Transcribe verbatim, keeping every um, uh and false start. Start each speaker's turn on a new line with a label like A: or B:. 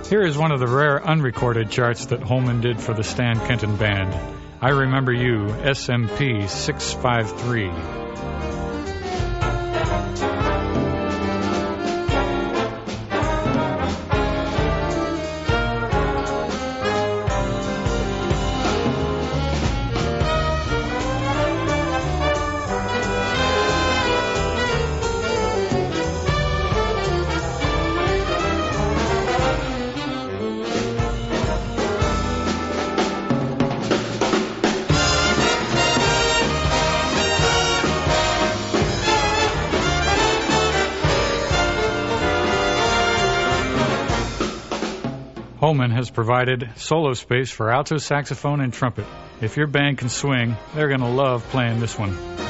A: Here is one of the rare unrecorded charts that Holman did for the Stan Kenton Band. I Remember You, S M P six five three. Holman has provided solo space for alto saxophone and trumpet. If your band can swing, they're going to love playing this one.